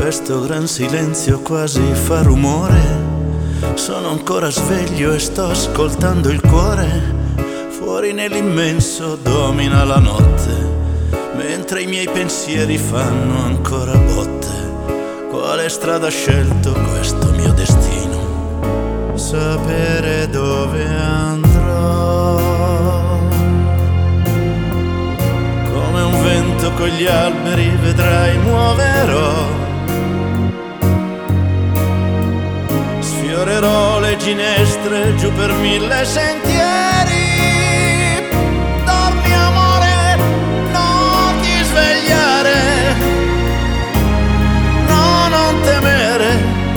questo gran silenzio quasi fa rumore. Sono ancora sveglio e sto ascoltando il cuore. Fuori nell'immenso domina la notte, mentre i miei pensieri fanno ancora botte. Quale strada ha scelto questo mio destino? Sapere dove andrò. Come un vento con gli alberi vedrai muoverò. Sfiorerò le ginestre giù per 1000 sentieri. Dormi amore, non ti svegliare. No, non temere.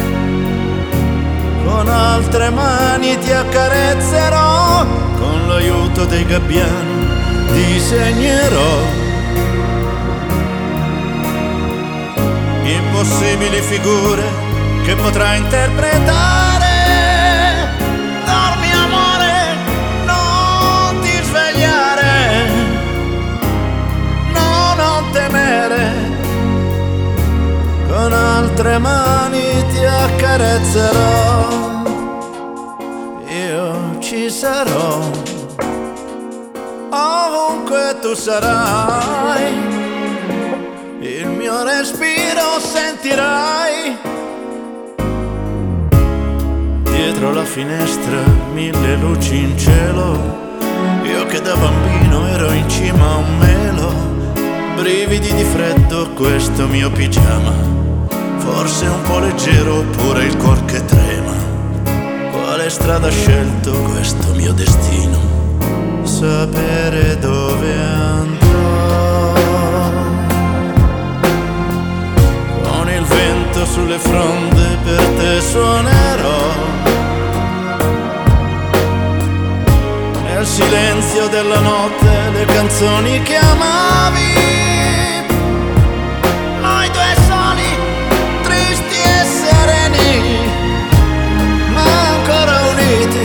Con altre mani ti accarezzerò. Con l'aiuto dei gabbiani disegnerò impossibili figure che potrai interpretare. Dormi amore, non ti svegliare. No, non temere. Con altre mani ti accarezzerò. Io ci sarò ovunque tu sarai. Il mio respiro sentirai. Dietro la finestra 1000 luci in cielo. Io che da bambino ero in cima a un melo. Brividi di freddo questo mio pigiama. Forse un po' leggero oppure il cuor che trema. Quale strada ha scelto questo mio destino? Sapere dove andrò. Con il vento sulle fronde per te suonerò. Nel silenzio della notte le canzoni che amavi. Noi due soli, tristi e sereni, ma ancora uniti.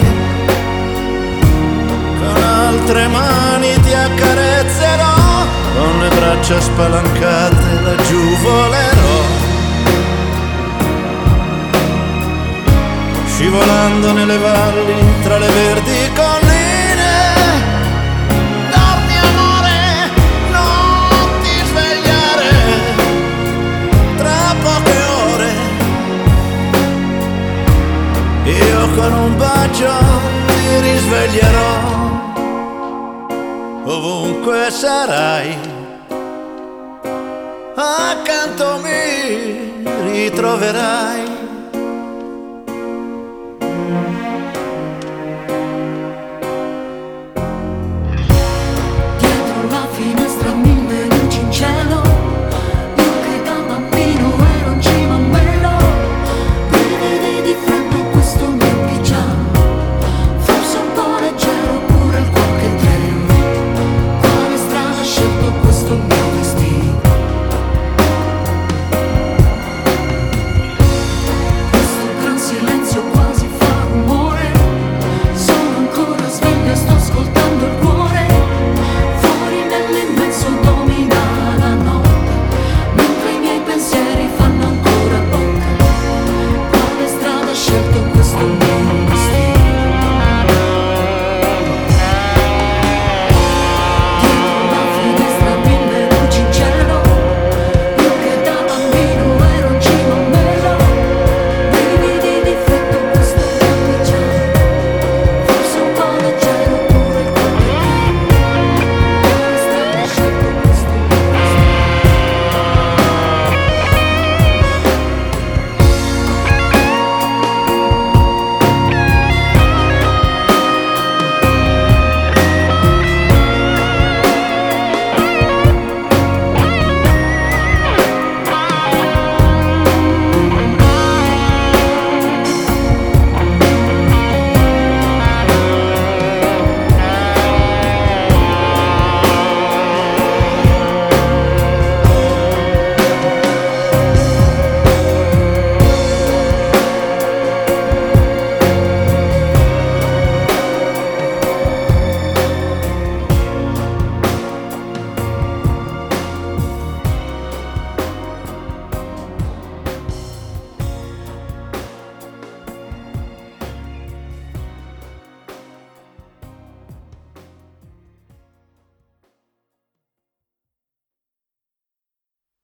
Con altre mani ti accarezzerò. Con le braccia spalancate laggiù volerò. Scivolando nelle valli tra le verdi colline. Dormi amore, non ti svegliare. Tra poche ore io con un bacio ti risveglierò. Ovunque sarai, accanto mi ritroverai.